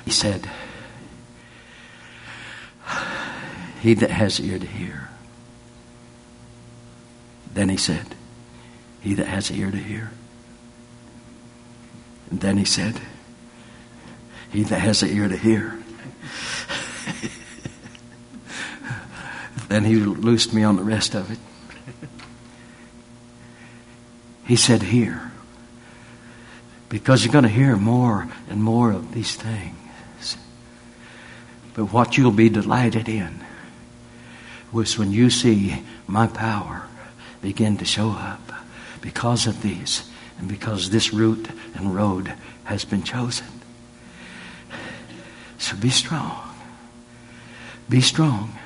He said, he that has ear to hear. Then he said, he that has ear to hear. And then he said, he that has an ear to hear. Then he loosed me on the rest of it. He said, hear. Because you're going to hear more and more of these things. But what you'll be delighted in was when you see my power begin to show up because of these and because this route and road has been chosen. So be strong. Be strong.